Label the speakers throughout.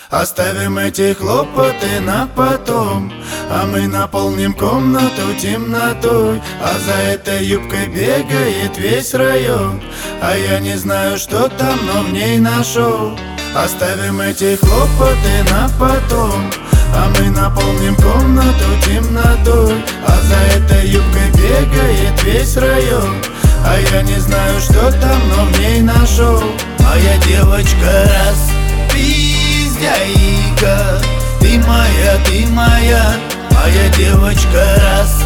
Speaker 1: Оставим эти хлопоты на потом, а мы наполним комнату темнотой. А за этой юбкой бегает весь район, а я не знаю, что там, но в ней нашел. Оставим эти хлопоты на потом, а мы наполним комнату темнотой. А за этой юбкой бегает весь район, а я не знаю, что там, но в ней нашел. Моя девочка раз пиздяйка, ты моя, моя девочка раз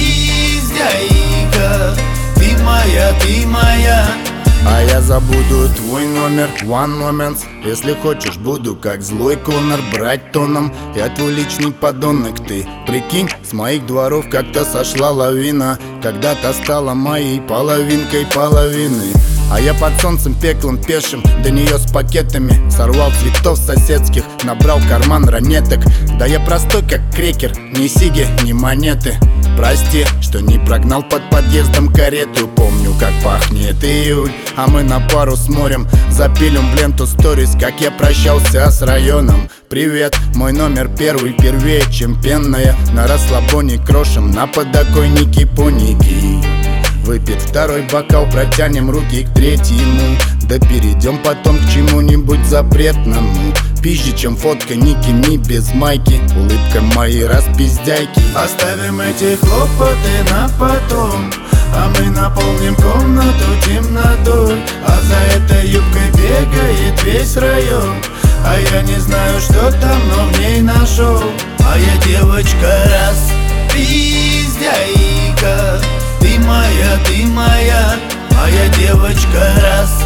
Speaker 1: пиздяйка, ты моя. А я забуду твой номер, one moments. Если хочешь, буду как злой Конор, брать тоном. Я твой личный подонок, ты прикинь, с моих дворов как-то сошла лавина. Когда-то стала моей половинкой половины. А я под солнцем пеклом пешим, до нее с пакетами. Сорвал цветов соседских, набрал карман ранеток. Да я простой как крекер, ни сиги, ни монеты. Прости, что не прогнал под подъездом карету. Помню, как пахнет июль, а мы на пару с морем запилим в ленту сторис, как я прощался с районом. Привет, мой номер первый, первее, чем пенная. На расслабоне крошим, на подоконнике поники. Выпит второй бокал, протянем руки к третьему. Да перейдем потом к чему-нибудь запретному. Пизже, чем фотка Ники Ми без майки, улыбка моей распиздяйки. Оставим эти хлопоты на потом, а мы наполним комнату темнотой. А за этой юбкой бегает весь район, а я не знаю, что там, но в ней нашел. Моя девочка раз пиздяйка, ты моя, моя девочка раз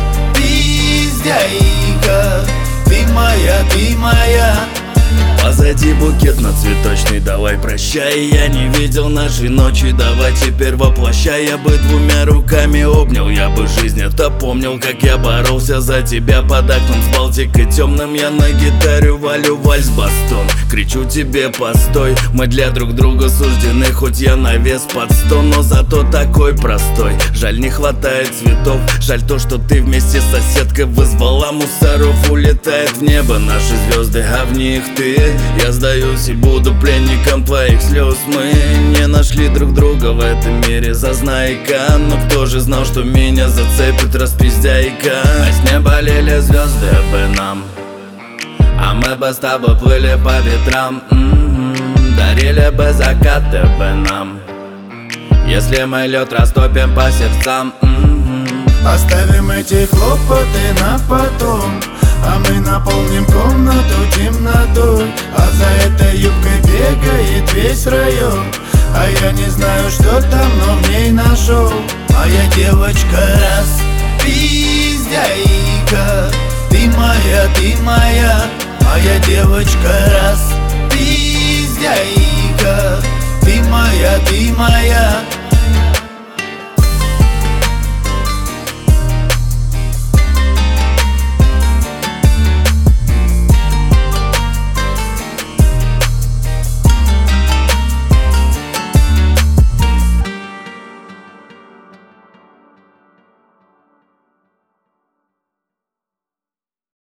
Speaker 1: пиздяйка, ты моя.
Speaker 2: Позади букет на цветочный, давай прощай. Я не видел нашей ночи, давай теперь воплощай. Я бы двумя руками обнял, я бы жизнь это помнил. Как я боролся за тебя под окном с Балтикой темным. Я на гитаре валю вальс-бастон, кричу тебе постой. Мы для друг друга суждены, хоть я на вес под 100, но зато такой простой. Жаль, не хватает цветов, жаль то, что ты вместе с соседкой вызвала мусоров. Улетает в небо наши звезды, а в них ты. Я сдаюсь и буду пленником твоих слез. Мы не нашли друг друга в этом мире, зазнайка. Но кто же знал, что меня зацепит распиздяйка? А с неба лили звезды бы нам, а мы бы с тобой плыли по ветрам. Дарили бы закаты бы нам, если мы лед растопим по сердцам.
Speaker 1: Оставим эти хлопоты на потом, а мы наполним комнату темнотой. А за этой юбкой бегает весь район, а я не знаю, что там, но в ней нашел. Моя девочка раз пиздяйка, ты моя, моя девочка раз